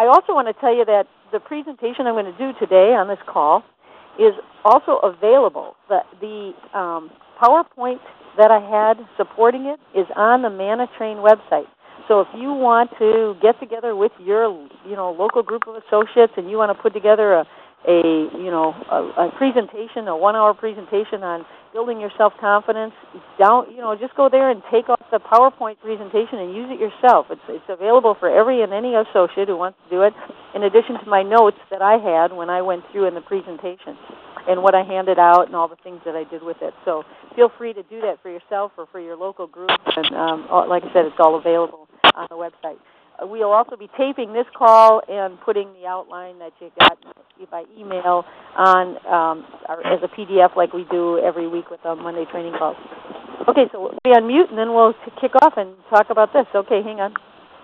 I also want to tell you that the presentation I'm going to do today on this call is also available. The PowerPoint that I had supporting it is on the Mana Train website. So if you want to get together with your local group of associates and you want to put together a presentation, a 1-hour presentation on building your self-confidence, just go there and take off the PowerPoint presentation and use it yourself. It's available for every and any associate who wants to do it, in addition to my notes that I had when I went through in the presentation and what I handed out and all the things that I did with it. So feel free to do that for yourself or for your local group. And like I said, it's all available on the website. We'll also be taping this call and putting the outline that you got by email on as a PDF like we do every week with the Monday training calls. Okay, so we'll be on mute, and then we'll kick off and talk about this. Okay, hang on.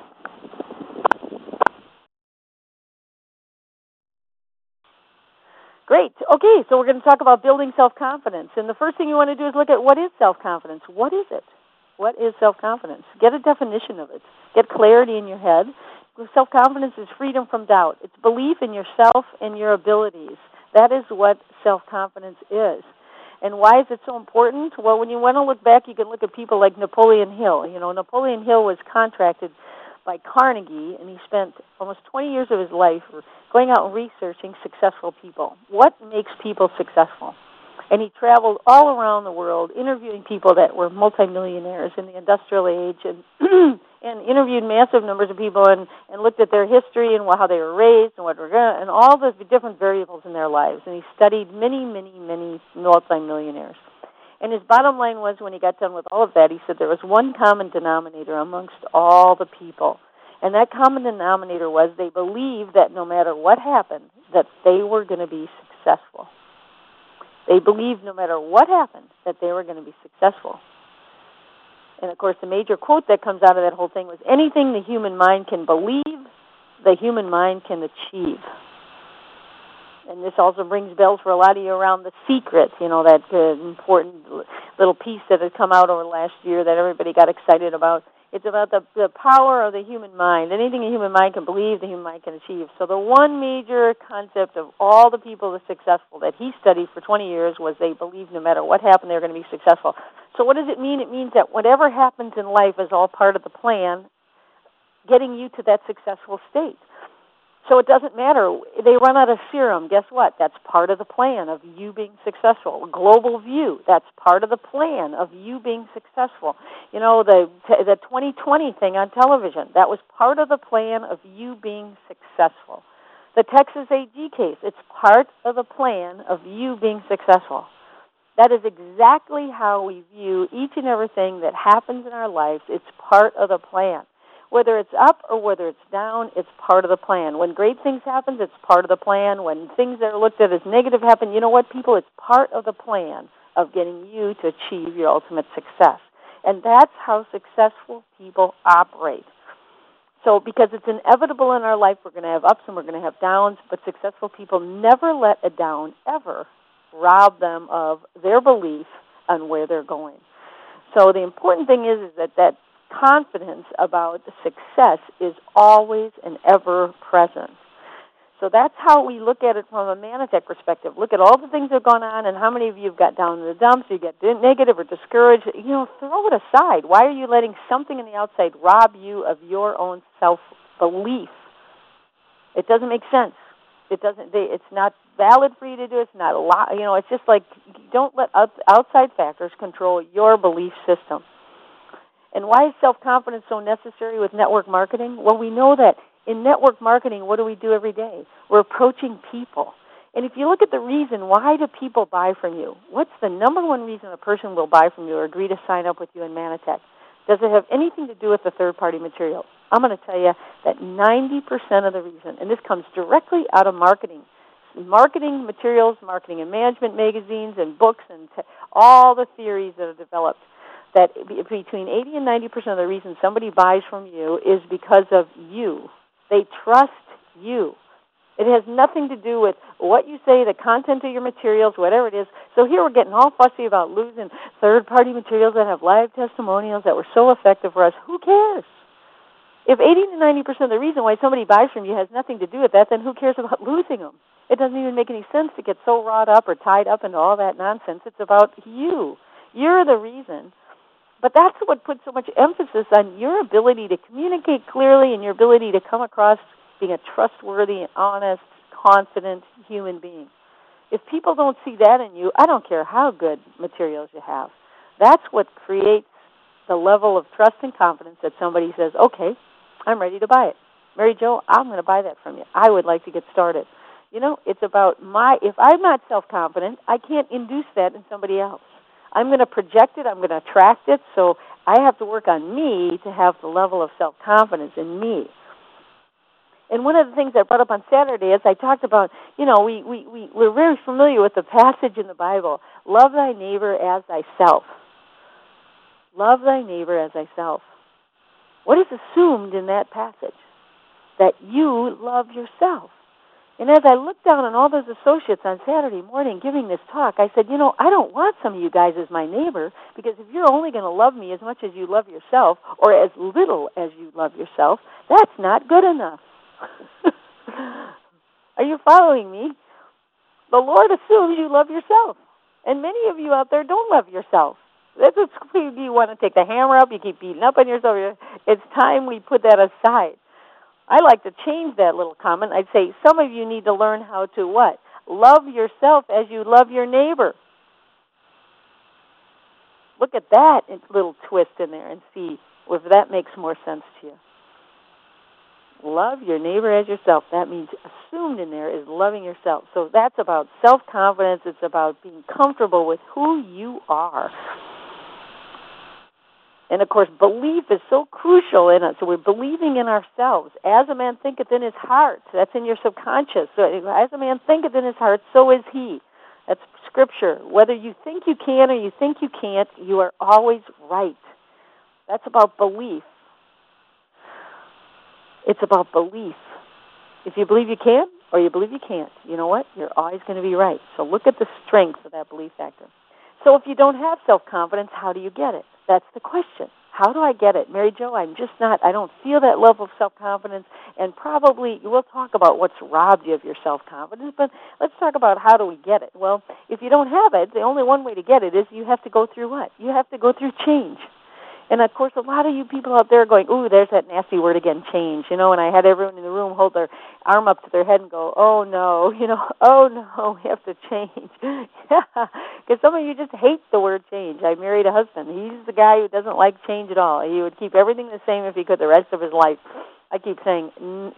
Great. Okay, so we're going to talk about building self-confidence. And the first thing you want to do is look at what is self-confidence. What is it? What is self-confidence? Get a definition of it. Get clarity in your head. Self-confidence is freedom from doubt. It's belief in yourself and your abilities. That is what self-confidence is. And why is it so important? Well, when you want to look back, you can look at people like Napoleon Hill. Napoleon Hill was contracted by Carnegie, and he spent almost 20 years of his life going out and researching successful people. What makes people successful? And he traveled all around the world interviewing people that were multimillionaires in the industrial age and interviewed massive numbers of people and looked at their history and how they were raised and all the different variables in their lives. And he studied many, many, many multimillionaires. And his bottom line was, when he got done with all of that, he said there was one common denominator amongst all the people. And that common denominator was they believed that no matter what happened, that they were going to be successful. They believed no matter what happened that they were going to be successful. And, of course, the major quote that comes out of that whole thing was, anything the human mind can believe, the human mind can achieve. And this also brings bells for a lot of you around The Secret, that important little piece that had come out over last year that everybody got excited about. It's about the power of the human mind. Anything the human mind can believe, the human mind can achieve. So the one major concept of all the people that are successful that he studied for 20 years was they believed no matter what happened, they were going to be successful. So what does it mean? It means that whatever happens in life is all part of the plan getting you to that successful state. So it doesn't matter. They run out of serum. Guess what? That's part of the plan of you being successful. Global view, that's part of the plan of you being successful. The 2020 thing on television, that was part of the plan of you being successful. The Texas AG case, it's part of the plan of you being successful. That is exactly how we view each and everything that happens in our lives. It's part of the plan. Whether it's up or whether it's down, it's part of the plan. When great things happen, it's part of the plan. When things that are looked at as negative happen, you know what, people? It's part of the plan of getting you to achieve your ultimate success. And that's how successful people operate. So because it's inevitable in our life, we're going to have ups and we're going to have downs, but successful people never let a down ever rob them of their belief on where they're going. So the important thing is that confidence about success is always and ever present. So that's how we look at it from a Manatech perspective. Look at all the things that have gone on and how many of you have got down in the dumps, you get negative or discouraged. Throw it aside. Why are you letting something in the outside rob you of your own self-belief? It doesn't make sense. It's not valid for you to do. It's not a lot. It's just like, don't let outside factors control your belief system. And why is self-confidence so necessary with network marketing? Well, we know that in network marketing, what do we do every day? We're approaching people. And if you look at the reason, why do people buy from you? What's the number one reason a person will buy from you or agree to sign up with you in Manatech? Does it have anything to do with the third-party material? I'm going to tell you that 90% of the reason, and this comes directly out of marketing materials, marketing and management magazines and books and all the theories that are developed, that between 80 and 90% of the reason somebody buys from you is because of you. They trust you. It has nothing to do with what you say, the content of your materials, whatever it is. So here we're getting all fussy about losing third-party materials that have live testimonials that were so effective for us. Who cares? If 80 to 90% of the reason why somebody buys from you has nothing to do with that, then who cares about losing them? It doesn't even make any sense to get so wrought up or tied up into all that nonsense. It's about you. You're the reason. But that's what puts so much emphasis on your ability to communicate clearly and your ability to come across being a trustworthy, honest, confident human being. If people don't see that in you, I don't care how good materials you have. That's what creates the level of trust and confidence that somebody says, okay, I'm ready to buy it. Mary Jo, I'm going to buy that from you. I would like to get started. You know, it's about if I'm not self-confident, I can't induce that in somebody else. I'm going to project it, I'm going to attract it, so I have to work on me to have the level of self-confidence in me. And one of the things I brought up on Saturday is I talked about, you know, we're very familiar with the passage in the Bible, love thy neighbor as thyself. Love thy neighbor as thyself. What is assumed in that passage? That you love yourself. And as I looked down on all those associates on Saturday morning giving this talk, I said, you know, I don't want some of you guys as my neighbor, because if you're only going to love me as much as you love yourself, or as little as you love yourself, that's not good enough. Are you following me? The Lord assumes you love yourself. And many of you out there don't love yourself. That's what you want to take the hammer up, you keep beating up on yourself. It's time we put that aside. I like to change that little comment. I'd say some of you need to learn how to what? Love yourself as you love your neighbor. Look at that little twist in there and see if that makes more sense to you. Love your neighbor as yourself. That means assumed in there is loving yourself. So that's about self-confidence. It's about being comfortable with who you are. And, of course, belief is so crucial in us. So we're believing in ourselves. As a man thinketh in his heart. That's in your subconscious. So as a man thinketh in his heart, so is he. That's Scripture. Whether you think you can or you think you can't, you are always right. That's about belief. It's about belief. If you believe you can or you believe you can't, you know what? You're always going to be right. So look at the strength of that belief factor. So if you don't have self-confidence, how do you get it? That's the question. How do I get it? Mary Jo, I don't feel that level of self-confidence, and probably we'll talk about what's robbed you of your self-confidence, but let's talk about how do we get it. Well, if you don't have it, the only one way to get it is you have to go through what? You have to go through change. And, of course, a lot of you people out there are going, ooh, there's that nasty word again, change. You know, and I had everyone in the room hold their arm up to their head and go, oh, no, oh, no, we have to change. Yeah, because some of you just hate the word change. I married a husband. He's the guy who doesn't like change at all. He would keep everything the same if he could the rest of his life. I keep saying,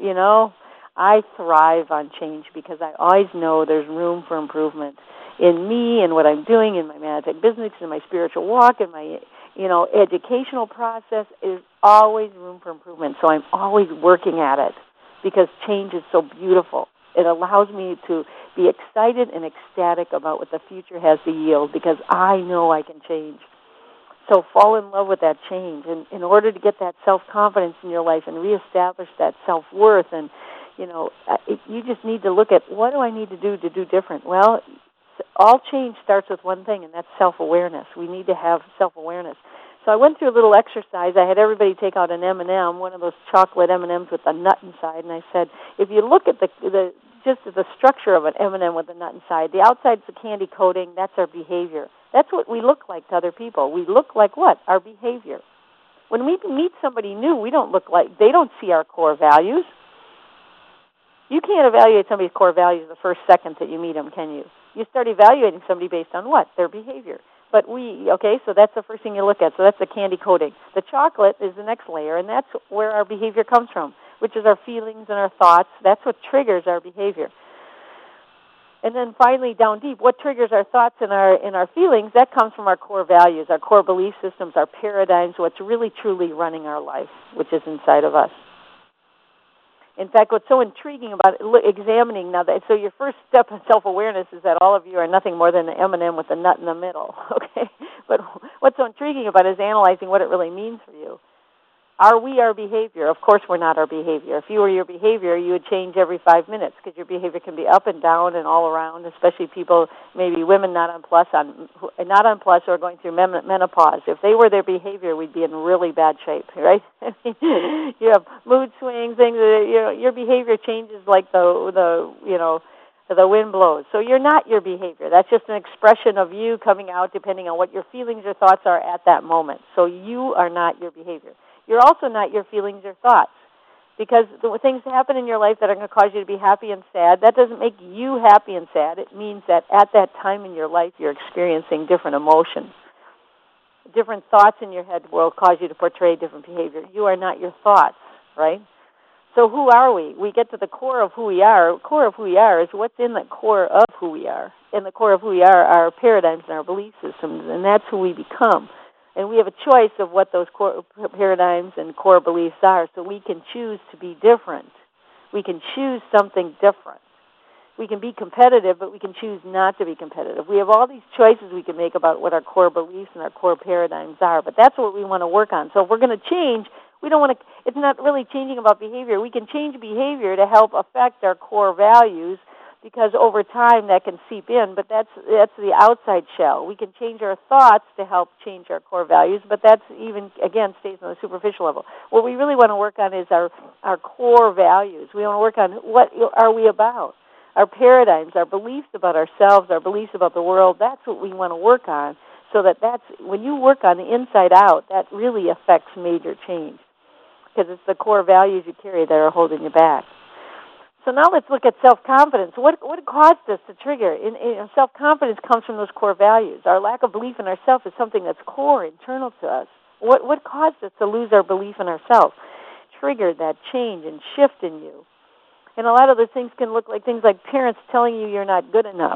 I thrive on change because I always know there's room for improvement in me and what I'm doing in my magic business, in my spiritual walk, in my educational process. Is always room for improvement. So I'm always working at it because change is so beautiful. It allows me to be excited and ecstatic about what the future has to yield because I know I can change. So fall in love with that change. And in order to get that self-confidence in your life and reestablish that self-worth, and, you just need to look at what do I need to do different? Well, all change starts with one thing, and that's self-awareness. We need to have self-awareness. So I went through a little exercise. I had everybody take out an M&M, one of those chocolate M&Ms with a nut inside, and I said, if you look at the structure of an M&M with a nut inside, the outside's the candy coating, that's our behavior. That's what we look like to other people. We look like what? Our behavior. When we meet somebody new, they don't see our core values. You can't evaluate somebody's core values the first second that you meet them, can you? You start evaluating somebody based on what? Their behavior. But so that's the first thing you look at. So that's the candy coating. The chocolate is the next layer, and that's where our behavior comes from, which is our feelings and our thoughts. That's what triggers our behavior. And then finally, down deep, what triggers our thoughts and our feelings? That comes from our core values, our core belief systems, our paradigms, what's really, truly running our life, which is inside of us. In fact, what's so intriguing about examining now, so your first step in self-awareness is that all of you are nothing more than an M&M with a nut in the middle, okay? But what's so intriguing about it is analyzing what it really means for you. Are we our behavior? Of course we're not our behavior. If you were your behavior, you would change every 5 minutes because your behavior can be up and down and all around, especially people, maybe women not on plus or going through menopause. If they were their behavior, we'd be in really bad shape, right? You have mood swings, things, your behavior changes like the wind blows. So you're not your behavior. That's just an expression of you coming out depending on what your feelings or thoughts are at that moment. So you are not your behavior. You're also not your feelings or thoughts, because the things happen in your life that are going to cause you to be happy and sad, that doesn't make you happy and sad. It means that at that time in your life you're experiencing different emotions. Different thoughts in your head will cause you to portray different behavior. You are not your thoughts, right? So who are we? We get to the core of who we are. The core of who we are is what's in the core of who we are. In the core of who we are our paradigms and our belief systems, and that's who we become. And we have a choice of what those core paradigms and core beliefs are, so we can choose to be different. We can choose something different. We can be competitive, but we can choose not to be competitive. We have all these choices we can make about what our core beliefs and our core paradigms are, but that's what we want to work on. So if we're going to change, we don't want to, it's not really changing about behavior. We can change behavior to help affect our core values, because over time that can seep in, but that's the outside shell. We can change our thoughts to help change our core values, but that's even, again, stays on the superficial level. What we really want to work on is our core values. We want to work on what are we about. Our paradigms, our beliefs about ourselves, our beliefs about the world, that's what we want to work on, so that's, when you work on the inside out, that really affects major change, because it's the core values you carry that are holding you back. So now let's look at self-confidence. What caused us to trigger? Self-confidence comes from those core values. Our lack of belief in ourselves is something that's core, internal to us. What caused us to lose our belief in ourselves? Triggered that change and shift in you. And a lot of those things can look like things like parents telling you you're not good enough.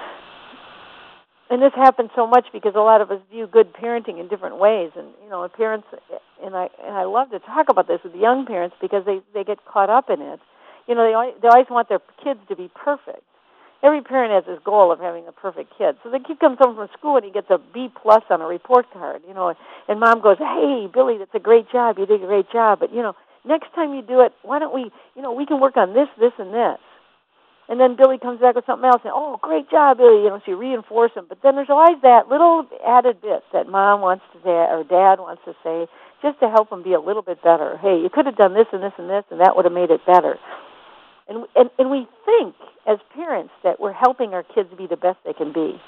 And this happens so much because a lot of us view good parenting in different ways. And, parents, and I love to talk about this with young parents because they get caught up in it. They always want their kids to be perfect. Every parent has this goal of having a perfect kid. So the kid comes home from school and he gets a B+ on a report card, and mom goes, "Hey, Billy, that's a great job. You did a great job. But, next time you do it, why don't we, we can work on this, this, and this." And then Billy comes back with something else and, "Oh, great job, Billy," so you reinforce him. But then there's always that little added bit that mom wants to say or dad wants to say just to help them be a little bit better. "Hey, you could have done this and this and this, and that would have made it better." And we think, as parents, that we're helping our kids be the best they can be.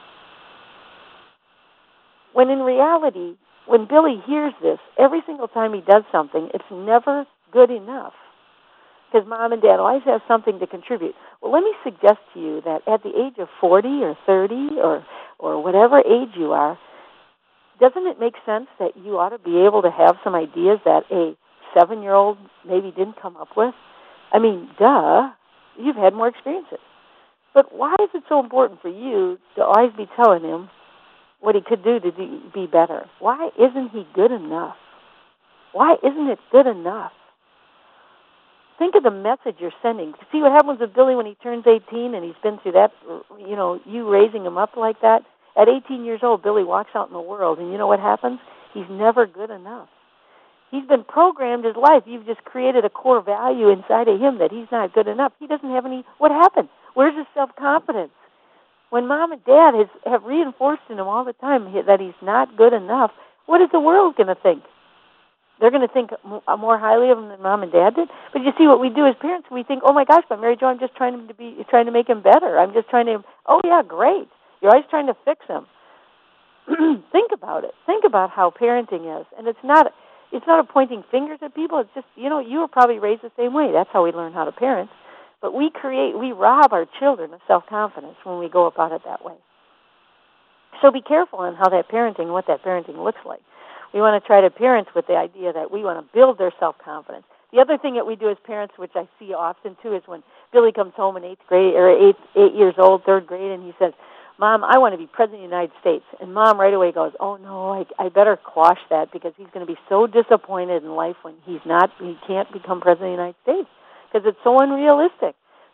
When in reality, when Billy hears this, every single time he does something, it's never good enough, because mom and dad always have something to contribute. Well, let me suggest to you that at the age of 40 or 30 or whatever age you are, doesn't it make sense that you ought to be able to have some ideas that a 7-year-old maybe didn't come up with? I mean, duh, you've had more experiences. But why is it so important for you to always be telling him what he could do to be better? Why isn't he good enough? Why isn't it good enough? Think of the message you're sending. See what happens with Billy when he turns 18 and he's been through that, you raising him up like that? At 18 years old, Billy walks out in the world, and you know what happens? He's never good enough. He's been programmed his life. You've just created a core value inside of him that he's not good enough. He doesn't have any. What happened? Where's his self-confidence? When mom and dad have reinforced in him all the time that he's not good enough, what is the world going to think? They're going to think more highly of him than mom and dad did. But you see, what we do as parents, we think, "Oh my gosh, by Mary Jo, I'm just trying to make him better. I'm just trying to." Oh yeah, great. You're always trying to fix him. Think about it. Think about how parenting is, and it's not a pointing fingers at people. It's just, you were probably raised the same way. That's how we learn how to parent. But we rob our children of self-confidence when we go about it that way. So be careful on how what that parenting looks like. We want to try to parent with the idea that we want to build their self-confidence. The other thing that we do as parents, which I see often too, is when Billy comes home in 8th grade or 8 years old, 3rd grade, and he says, "Mom, I want to be President of the United States." And Mom right away goes, "Oh no, I better quash that, because he's going to be so disappointed in life when he can't become President of the United States, because it's so unrealistic."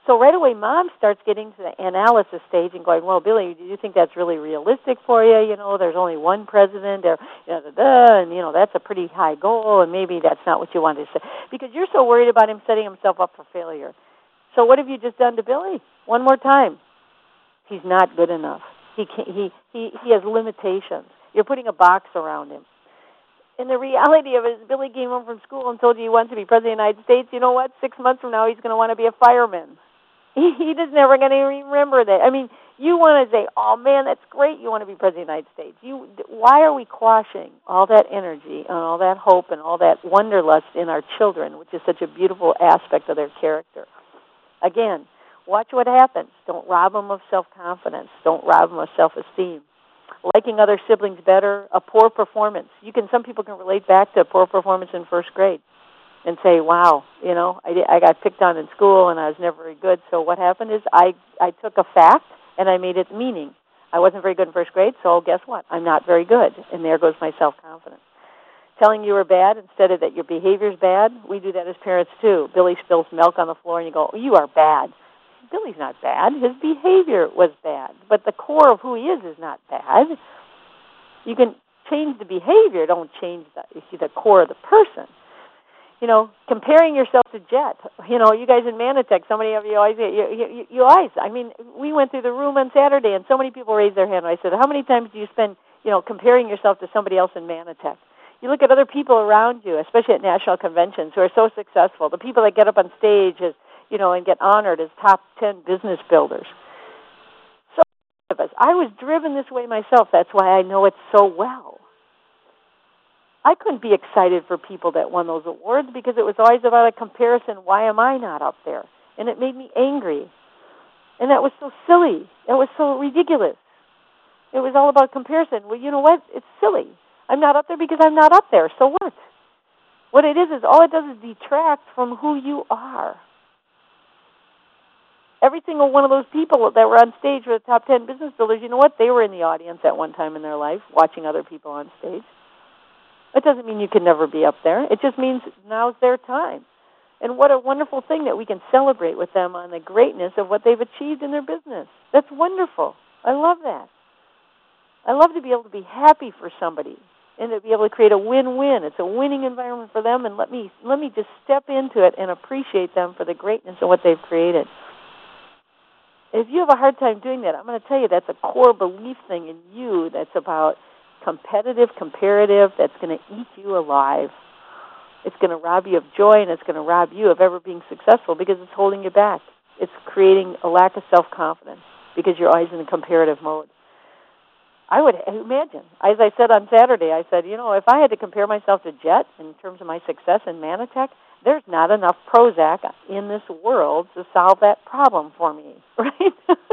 So right away, Mom starts getting to the analysis stage and going, well, Billy, do you think that's really realistic for you? You know, there's only one president, or, and, that's a pretty high goal, and maybe that's not what you wanted to say. Because you're so worried about him setting himself up for failure. So what have you just done to Billy? One more time. He's not good enough. He has limitations. You're putting a box around him. And the reality of it is Billy came home from school and told you he wants to be President of the United States. You know what? 6 months from now, he's going to want to be a fireman. He just never going to remember that. I mean, you want to say, oh, man, that's great. You want to be President of the United States. Why are we quashing all that energy and all that hope and all that wanderlust in our children, which is such a beautiful aspect of their character? Again, watch what happens. Don't rob them of self-confidence. Don't rob them of self-esteem. Liking other siblings better, a poor performance. Some people can relate back to a poor performance in first grade and say, wow, I got picked on in school and I was never very good. So what happened is I took a fact and I made it meaning. I wasn't very good in first grade, so guess what? I'm not very good. And there goes my self-confidence. Telling you were bad instead of that your behavior's bad, we do that as parents too. Billy spills milk on the floor and you go, oh, you are bad. Billy's not bad. His behavior was bad. But the core of who he is not bad. You can change the behavior, don't change the core of the person. Comparing yourself to Jet. You guys in Manatech, so many of you always, we went through the room on Saturday and so many people raised their hand. I said, how many times do you spend, comparing yourself to somebody else in Manatech? You look at other people around you, especially at national conventions, who are so successful. The people that get up on stage and get honored as top 10 business builders. So of us. I was driven this way myself. That's why I know it so well. I couldn't be excited for people that won those awards because it was always about a comparison. Why am I not up there? And it made me angry. And that was so silly. It was so ridiculous. It was all about comparison. Well, you know what? It's silly. I'm not up there because I'm not up there. So what? What it is all it does is detract from who you are. Every single one of those people that were on stage for the top 10 business builders, you know what? They were in the audience at one time in their life watching other people on stage. It doesn't mean you can never be up there. It just means now's their time. And what a wonderful thing that we can celebrate with them on the greatness of what they've achieved in their business. That's wonderful. I love that. I love to be able to be happy for somebody and to be able to create a win-win. It's a winning environment for them, and let me just step into it and appreciate them for the greatness of what they've created. If you have a hard time doing that, I'm going to tell you that's a core belief thing in you that's about competitive, comparative, that's going to eat you alive. It's going to rob you of joy, and it's going to rob you of ever being successful because it's holding you back. It's creating a lack of self-confidence because you're always in a comparative mode. I would imagine, as I said on Saturday, I said, if I had to compare myself to Jet in terms of my success in Manatech, there's not enough Prozac in this world to solve that problem for me, right?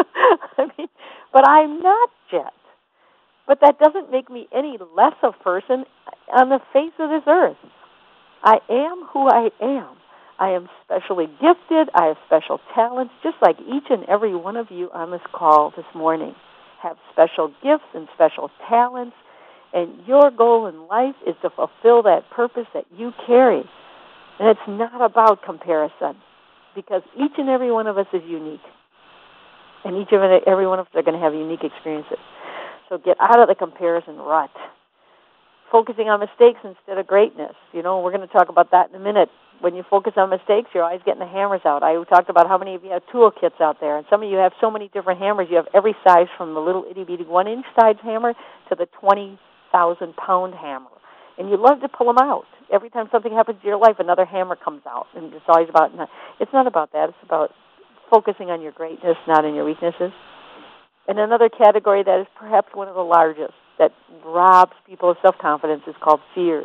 But I'm not Jet. But that doesn't make me any less a person on the face of this earth. I am who I am. I am specially gifted. I have special talents, just like each and every one of you on this call this morning have special gifts and special talents, and your goal in life is to fulfill that purpose that you carry. And it's not about comparison, because each and every one of us is unique, and each and every one of us are going to have unique experiences. So get out of the comparison rut. Focusing on mistakes instead of greatness. We're going to talk about that in a minute. When you focus on mistakes, you're always getting the hammers out. I talked about how many of you have toolkits out there, and some of you have so many different hammers. You have every size from the little itty-bitty 1-inch size hammer to the 20,000-pound hammer. And you love to pull them out. Every time something happens in your life, another hammer comes out. And it's always about, it's not about that. It's about focusing on your greatness, not on your weaknesses. And another category that is perhaps one of the largest that robs people of self-confidence is called fears.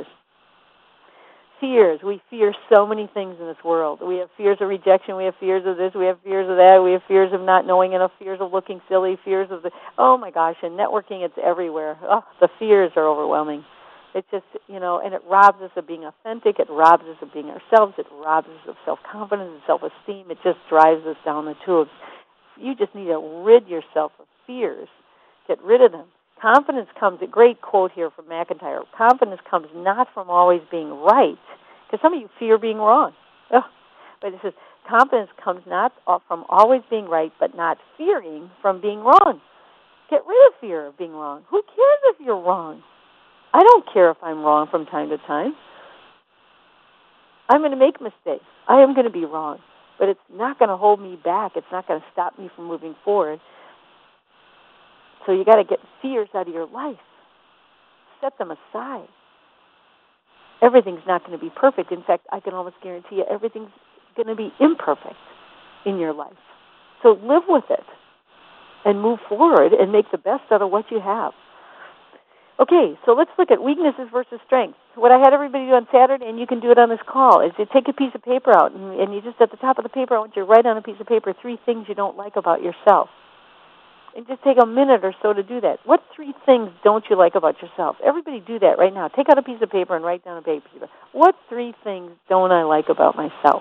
Fears. We fear so many things in this world. We have fears of rejection. We have fears of this. We have fears of that. We have fears of not knowing enough, fears of looking silly, fears of oh my gosh, and networking, it's everywhere. Oh, the fears are overwhelming. It's just, and it robs us of being authentic. It robs us of being ourselves. It robs us of self-confidence and self-esteem. It just drives us down the tubes. You just need to rid yourself of fears. Get rid of them. Confidence comes, a great quote here from McIntyre, confidence comes not from always being right, because some of you fear being wrong. Ugh. But it says confidence comes not from always being right, but not fearing from being wrong. Get rid of fear of being wrong. Who cares if you're wrong? I don't care if I'm wrong from time to time. I'm going to make mistakes. I am going to be wrong. But it's not going to hold me back. It's not going to stop me from moving forward. So you got to get fears out of your life. Set them aside. Everything's not going to be perfect. In fact, I can almost guarantee you everything's going to be imperfect in your life. So live with it and move forward and make the best out of what you have. Okay, so let's look at weaknesses versus strengths. What I had everybody do on Saturday, and you can do it on this call, is you take a piece of paper out, and you just, at the top of the paper, I want you to write on a piece of paper 3 things you don't like about yourself. And just take a minute or so to do that. What 3 things don't you like about yourself? Everybody do that right now. Take out a piece of paper and write down a paper. What 3 things don't I like about myself?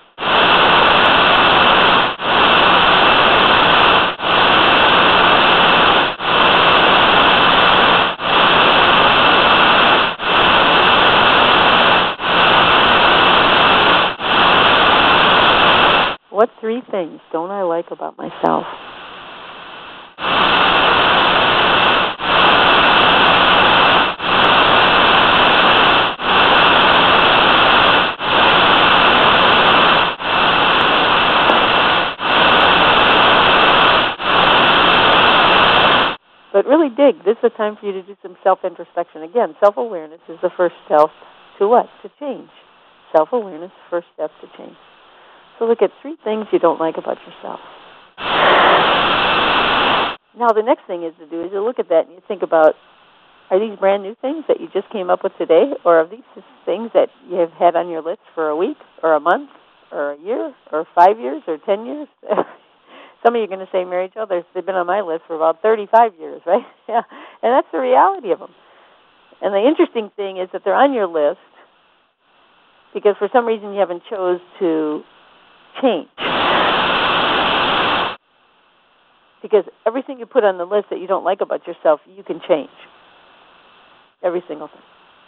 What 3 things don't I like about myself? But really dig. This is the time for you to do some self-introspection. Again, self-awareness is the first step to what? To change. Self-awareness, first step to change. So look at 3 things you don't like about yourself. Now the next thing is to do is you look at that and you think about, are these brand new things that you just came up with today, or are these things that you have had on your list for a week or a month or a year or 5 years or 10 years? Some of you are going to say, Mary Jo, they've been on my list for about 35 years, right? Yeah, and that's the reality of them. And the interesting thing is that they're on your list because for some reason you haven't chose to change. Because everything you put on the list that you don't like about yourself, you can change. Every single thing.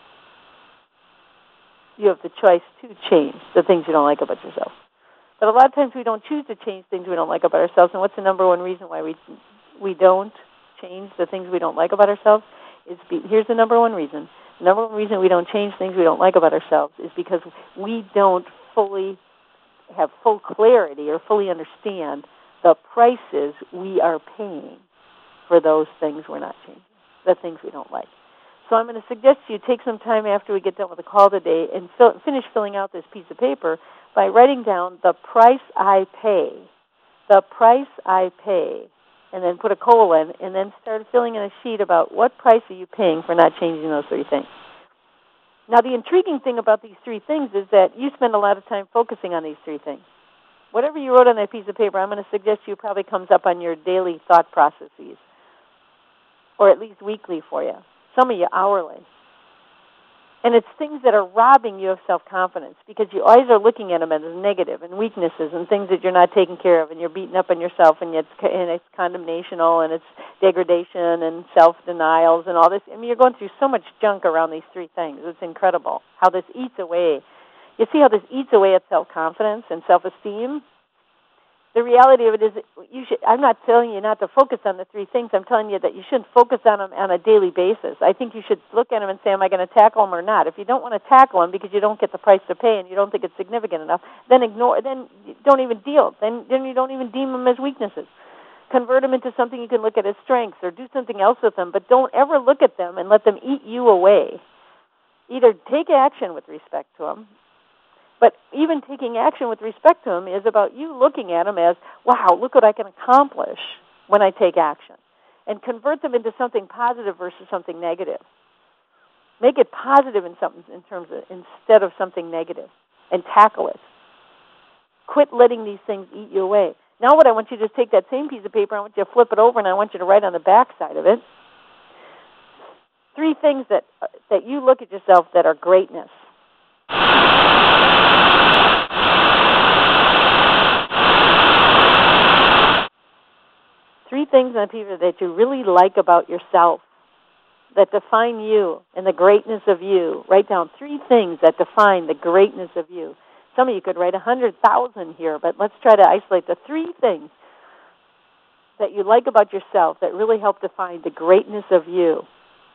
You have the choice to change the things you don't like about yourself. But a lot of times we don't choose to change things we don't like about ourselves. And what's the number one reason why we don't change the things we don't like about ourselves? Here's the number one reason. The number one reason we don't change things we don't like about ourselves is because we don't fully have full clarity or fully understand the prices we are paying for those things we're not changing, the things we don't like. So I'm going to suggest you take some time after we get done with the call today and finish filling out this piece of paper by writing down the price I pay, and then put a colon, and then start filling in a sheet about what price are you paying for not changing those 3 things. Now, the intriguing thing about these 3 things is that you spend a lot of time focusing on these 3 things. Whatever you wrote on that piece of paper, I'm going to suggest you probably comes up on your daily thought processes, or at least weekly for you. Some of you hourly. And it's things that are robbing you of self-confidence because you always are looking at them as negative and weaknesses and things that you're not taking care of, and you're beating up on yourself, and it's condemnational, and it's degradation and self-denials and all this. I mean, you're going through so much junk around these 3 things. It's incredible how this eats away. You see how this eats away at self-confidence and self-esteem? The reality of it is, I'm not telling you not to focus on the 3 things. I'm telling you that you shouldn't focus on them on a daily basis. I think you should look at them and say, am I going to tackle them or not? If you don't want to tackle them because you don't get the price to pay and you don't think it's significant enough, then don't even deal. Then you don't even deem them as weaknesses. Convert them into something you can look at as strengths, or do something else with them, but don't ever look at them and let them eat you away. Either take action with respect to them, but even taking action with respect to them is about you looking at them as, wow, look what I can accomplish when I take action. And convert them into something positive versus something negative. Make it positive instead of something negative, and tackle it. Quit letting these things eat you away. Now what I want you to do is take that same piece of paper, I want you to flip it over, and I want you to write on the back side of it 3 things that you look at yourself that are greatness. 3 things on paper that you really like about yourself, that define you and the greatness of you. Write down 3 things that define the greatness of you. Some of you could write 100,000 here, but let's try to isolate the 3 things that you like about yourself that really help define the greatness of you.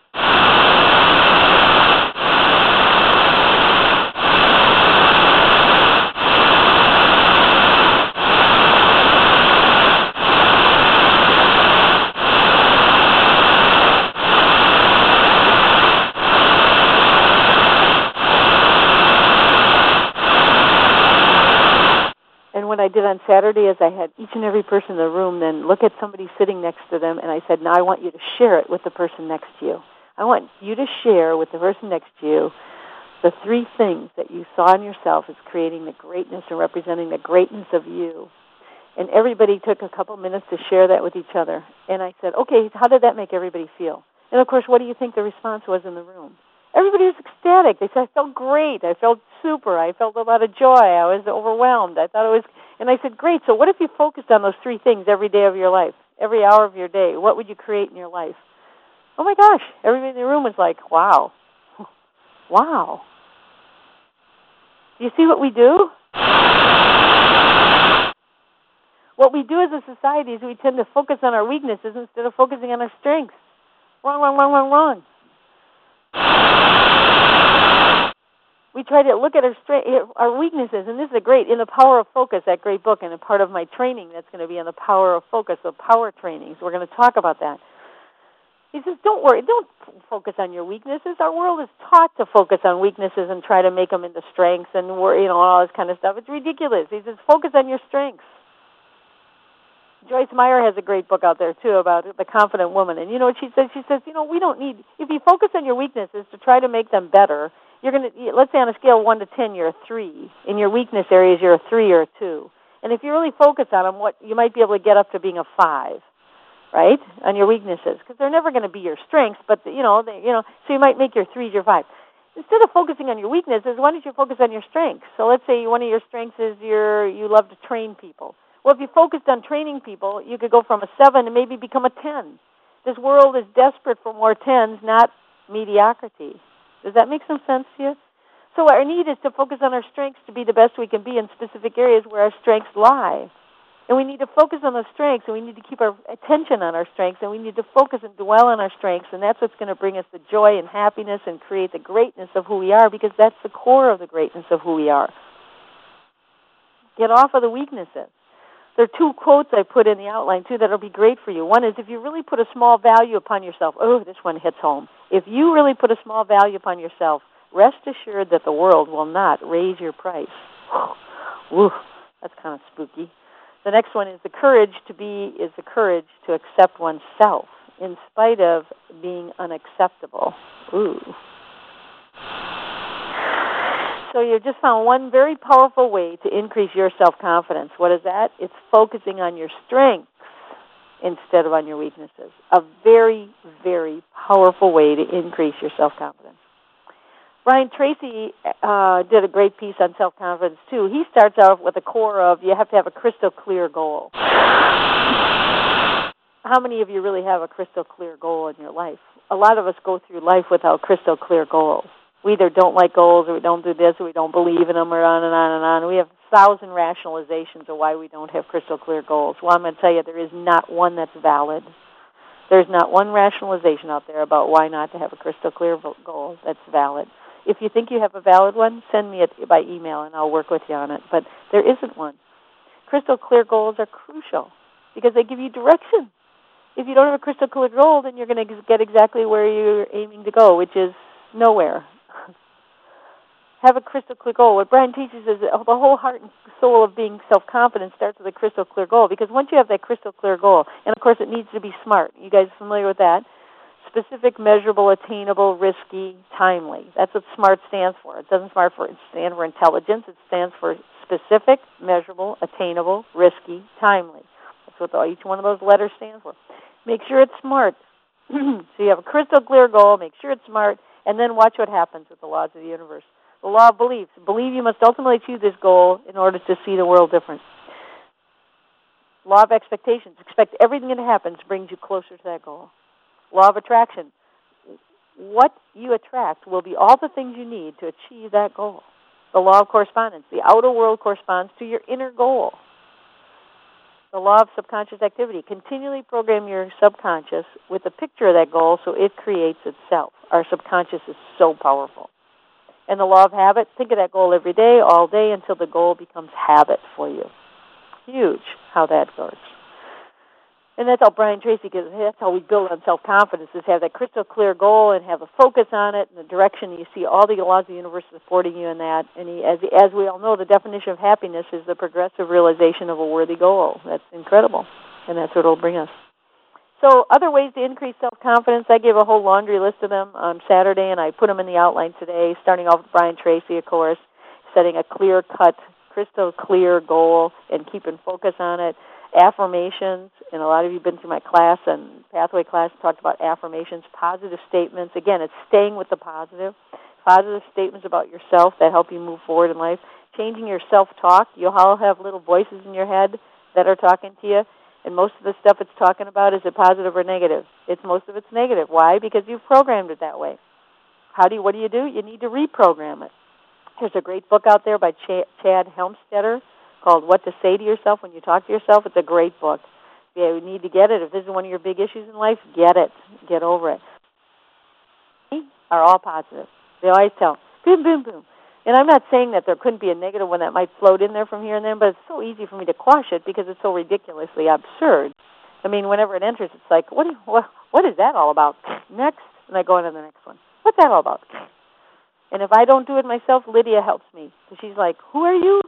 What I did on Saturday is I had each and every person in the room then look at somebody sitting next to them, and I said, now I want you to share it with the person next to you. I want you to share with the person next to you the 3 things that you saw in yourself as creating the greatness and representing the greatness of you. And everybody took a couple minutes to share that with each other. And I said, okay, how did that make everybody feel? And, of course, what do you think the response was in the room? Everybody was ecstatic. They said, I felt great. I felt super. I felt a lot of joy. I was overwhelmed. I thought it was... And I said, great, so what if you focused on those 3 things every day of your life, every hour of your day? What would you create in your life? Oh, my gosh. Everybody in the room was like, wow. Wow. Do you see what we do? What we do as a society is we tend to focus on our weaknesses instead of focusing on our strengths. Wrong, wrong, wrong, wrong, wrong. We try to look at our weaknesses, and this is in The Power of Focus, that great book, and a part of my training that's going to be on the power of focus, the power trainings. We're going to talk about that. He says, don't worry, don't focus on your weaknesses. Our world is taught to focus on weaknesses and try to make them into strengths and all this kind of stuff. It's ridiculous. He says, focus on your strengths. Joyce Meyer has a great book out there, too, about the confident woman. And you know what she says? She says, we don't need, if you focus on your weaknesses to try to make them better, you're going to, let's say on a scale of 1 to 10, you're a 3. In your weakness areas, you're a 3 or a 2. And if you really focus on them, you might be able to get up to being a 5, right, on your weaknesses, because they're never going to be your strengths, but, so you might make your 3s your 5. Instead of focusing on your weaknesses, why don't you focus on your strengths? So let's say one of your strengths is you love to train people. Well, if you focused on training people, you could go from a 7 and maybe become a 10. This world is desperate for more 10s, not mediocrity. Does that make some sense to you? So our need is to focus on our strengths to be the best we can be in specific areas where our strengths lie. And we need to focus on those strengths, and we need to keep our attention on our strengths, and we need to focus and dwell on our strengths, and that's what's going to bring us the joy and happiness and create the greatness of who we are, because that's the core of the greatness of who we are. Get off of the weaknesses. There are 2 quotes I put in the outline, too, that will be great for you. One is, if you really put a small value upon yourself, oh, this one hits home. If you really put a small value upon yourself, rest assured that the world will not raise your price. Woo, that's kind of spooky. The next one is, the courage to accept oneself in spite of being unacceptable. Ooh. So you've just found one very powerful way to increase your self-confidence. What is that? It's focusing on your strengths instead of on your weaknesses. A very, very powerful way to increase your self-confidence. Brian Tracy did a great piece on self-confidence, too. He starts out with a core of you have to have a crystal clear goal. How many of you really have a crystal clear goal in your life? A lot of us go through life without crystal clear goals. We either don't like goals, or we don't do this, or we don't believe in them, or on and on and on. We have 1,000 rationalizations of why we don't have crystal clear goals. Well, I'm going to tell you, there is not one that's valid. There's not one rationalization out there about why not to have a crystal clear goal that's valid. If you think you have a valid one, send me it by email, and I'll work with you on it. But there isn't one. Crystal clear goals are crucial because they give you direction. If you don't have a crystal clear goal, then you're going to get exactly where you're aiming to go, which is nowhere. Have a crystal clear goal. What Brian teaches is that the whole heart and soul of being self-confident starts with a crystal clear goal, because once you have that crystal clear goal, and of course it needs to be SMART. You guys familiar with that? Specific, measurable, attainable, risky, timely. That's what SMART stands for. It doesn't stand for intelligence. It stands for specific, measurable, attainable, risky, timely. That's what each one of those letters stands for. Make sure it's SMART. So you have a crystal clear goal, make sure it's SMART, and then watch what happens with the laws of the universe. The law of beliefs. Believe you must ultimately achieve this goal in order to see the world different. Law of expectations. Expect everything that happens brings you closer to that goal. Law of attraction. What you attract will be all the things you need to achieve that goal. The law of correspondence. The outer world corresponds to your inner goal. The law of subconscious activity. Continually program your subconscious with a picture of that goal so it creates itself. Our subconscious is so powerful. And the law of habit. Think of that goal every day, all day, until the goal becomes habit for you. Huge how that goes. And that's how Brian Tracy, because that's how we build on self-confidence, is have that crystal clear goal and have a focus on it and the direction. You see all the laws of the universe supporting you in that. And as we all know, the definition of happiness is the progressive realization of a worthy goal. That's incredible. And that's what it'll bring us. So other ways to increase self-confidence, I gave a whole laundry list of them on Saturday, and I put them in the outline today, starting off with Brian Tracy, of course, setting a clear-cut, crystal clear goal and keeping focus on it. Affirmations, and a lot of you have been through my class and pathway class, talked about affirmations, positive statements. Again, it's staying with the positive. Positive statements about yourself that help you move forward in life. Changing your self-talk. You'll all have little voices in your head that are talking to you, and most of the stuff it's talking about, is it positive or negative? Most of it's negative. Why? Because you've programmed it that way. What do? You need to reprogram it. There's a great book out there by Chad Helmstetter called What to Say to Yourself When You Talk to Yourself. It's a great book. You need to get it. If this is one of your big issues in life, get it. Get over it. Are all positive. They always tell, boom, boom, boom. And I'm not saying that there couldn't be a negative one that might float in there from here and there, but it's so easy for me to quash it because it's so ridiculously absurd. I mean, whenever it enters, it's like, what is that all about? Next. And I go on to the next one. What's that all about? And if I don't do it myself, Lydia helps me. So she's like, who are you?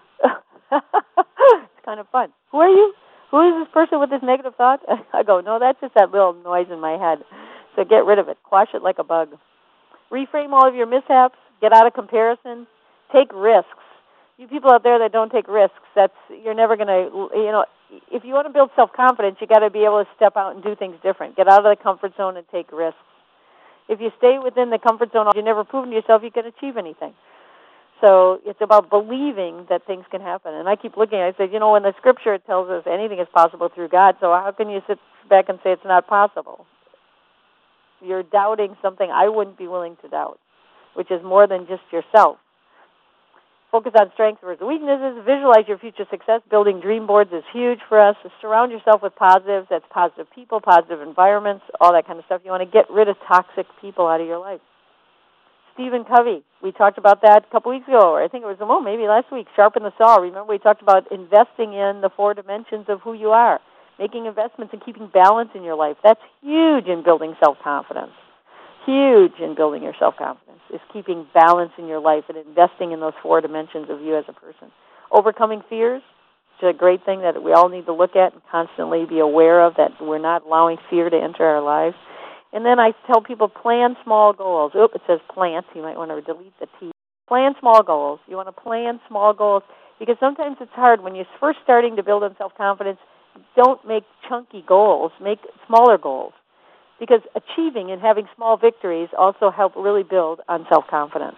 It's kind of fun. Who are you? Who is this person with this negative thought? I go, no, that's just that little noise in my head. So get rid of it. Quash it like a bug. Reframe all of your mishaps. Get out of comparison. Take risks. You people out there that don't take risks, you're never going to, if you want to build self-confidence, you got to be able to step out and do things different. Get out of the comfort zone and take risks. If you stay within the comfort zone, you've never proven to yourself you can achieve anything. So it's about believing that things can happen. And I keep looking, I said, in the scripture it tells us anything is possible through God, so how can you sit back and say it's not possible? You're doubting something I wouldn't be willing to doubt, which is more than just yourself. Focus on strengths versus weaknesses. Visualize your future success. Building dream boards is huge for us. Surround yourself with positives. That's positive people, positive environments, all that kind of stuff. You want to get rid of toxic people out of your life. Stephen Covey, we talked about that a couple weeks ago, or I think it was, maybe last week, Sharpen the Saw. Remember we talked about investing in the 4 dimensions of who you are, making investments and keeping balance in your life. That's huge in building self-confidence. Huge in building your self-confidence is keeping balance in your life and investing in those 4 dimensions of you as a person. Overcoming fears is a great thing that we all need to look at and constantly be aware of, that we're not allowing fear to enter our lives. And then I tell people, plan small goals. It says plant. You might want to delete the T. Plan small goals. You want to plan small goals because sometimes it's hard when you're first starting to build on self-confidence. Don't make chunky goals. Make smaller goals because achieving and having small victories also help really build on self-confidence.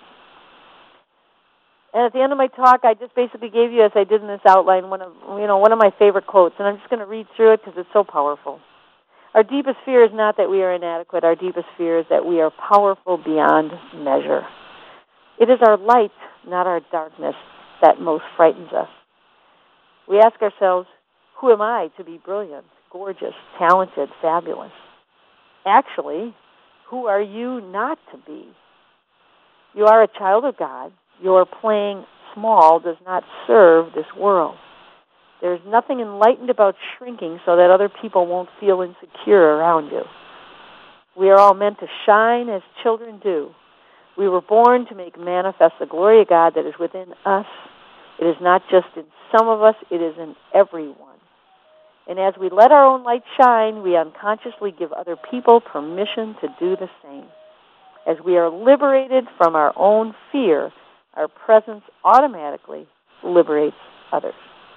And at the end of my talk, I just basically gave you, as I did in this outline, one of my favorite quotes, and I'm just going to read through it because it's so powerful. Our deepest fear is not that we are inadequate. Our deepest fear is that we are powerful beyond measure. It is our light, not our darkness, that most frightens us. We ask ourselves, who am I to be brilliant, gorgeous, talented, fabulous? Actually, who are you not to be? You are a child of God. Your playing small does not serve this world. There's nothing enlightened about shrinking so that other people won't feel insecure around you. We are all meant to shine as children do. We were born to make manifest the glory of God that is within us. It is not just in some of us, it is in everyone. And as we let our own light shine, we unconsciously give other people permission to do the same. As we are liberated from our own fear, our presence automatically liberates others.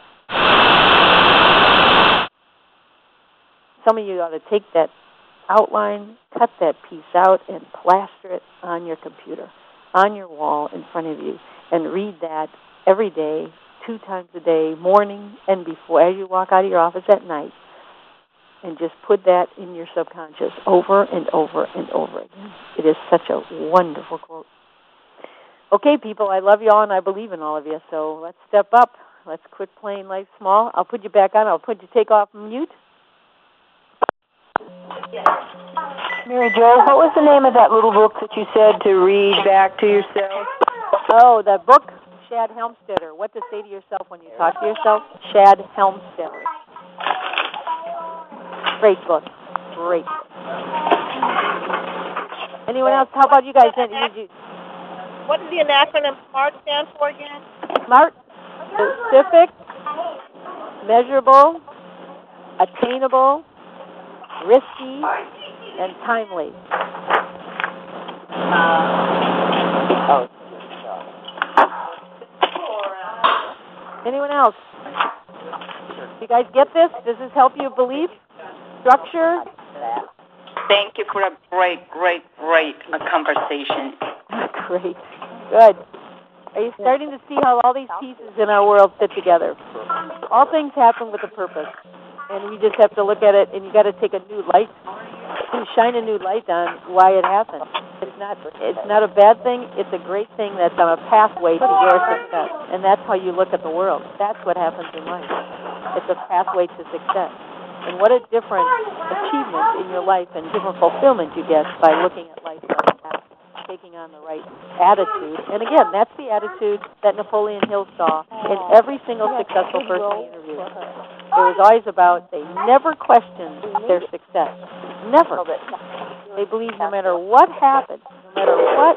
Some of you ought to take that outline, cut that piece out, and plaster it on your computer, on your wall in front of you, and read that every day, 2 times a day, morning and before, as you walk out of your office at night, and just put that in your subconscious over and over and over again. It is such a wonderful quote. Okay, people, I love you all and I believe in all of you. So let's step up. Let's quit playing life small. I'll put you back on. I'll put you take off mute. Mary Jo, what was the name of that little book that you said to read back to yourself? Oh, the book, Shad Helmstetter. What to say to yourself when you talk to yourself? Shad Helmstetter. Great book. Great book. Anyone else? How about you guys? What does the acronym SMART stand for again? SMART, specific, measurable, attainable, risky, and timely. Anyone else? You guys get this? Does this help you believe? Structure? Thank you for a great conversation. Great. Good. Are you starting to see how all these pieces in our world fit together? All things happen with a purpose. And we just have to look at it, and you got to take a new light, and shine a new light on why it happened. It's not a bad thing. It's a great thing that's on a pathway to your success. And that's how you look at the world. That's what happens in life. It's a pathway to success. And what a different achievement in your life and different fulfillment you get by looking at life like that, taking on the right attitude. And again, that's the attitude that Napoleon Hill saw in every single successful person he interviewed. It was always about they never questioned their success. Never. They believed no matter what happened, they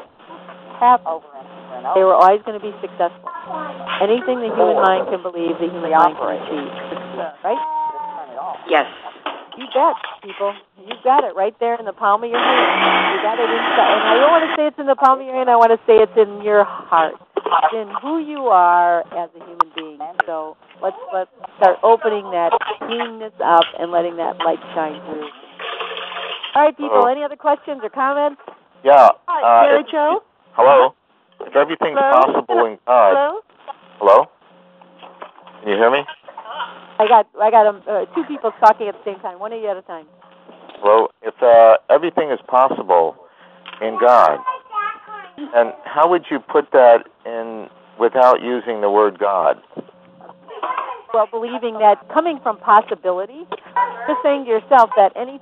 were always going to be successful. Anything the human mind can believe, the human mind can achieve. Right? Yes. You bet, people. You've got it right there in the palm of your hand. You got it inside. And I don't want to say it's in the palm of your hand. I want to say it's in your heart. It's in who you are as a human being. So let's start opening that, cleaning this up, and letting that light shine through. All right, people. Any other questions or comments? Yeah. Mary Jo? Hello? If everything's possible in God... Hello? Hello? Can you hear me? I got two people talking at the same time. One of you at a time. Well, if everything is possible in God, and how would you put that in without using the word God? Well, believing that coming from possibility, just saying to yourself that any